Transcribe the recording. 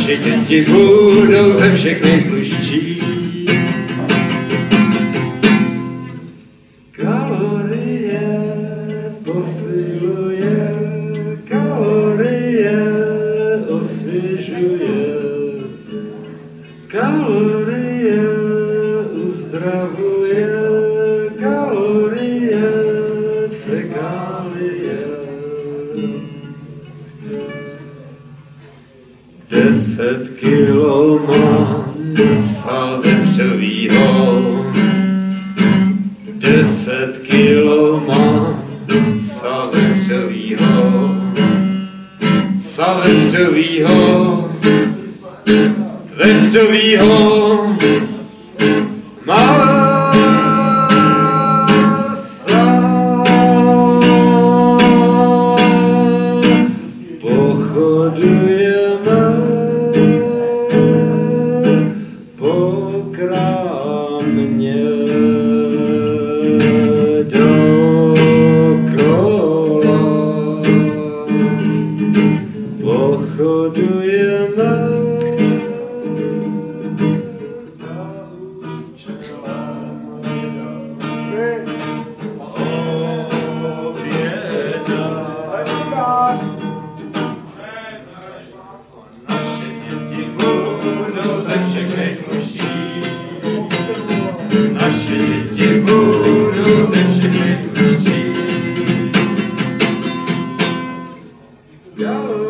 naše děti budou ze všech nejtluštější. Kalorie posiluje, kalorie osvěžuje, kalorie uzdravuje, kalorie fekálie. 10 kilo mám masa vepřovýho, 10 kilo mám masa vepřovýho, masa vepřovýho, vepřovýho masa. Pochodujeme po krámě dokola, pochodujeme za účelem oběda. Naše děti budou ze všech nejtluštější. Naše děti budou ze všech nejtluštější.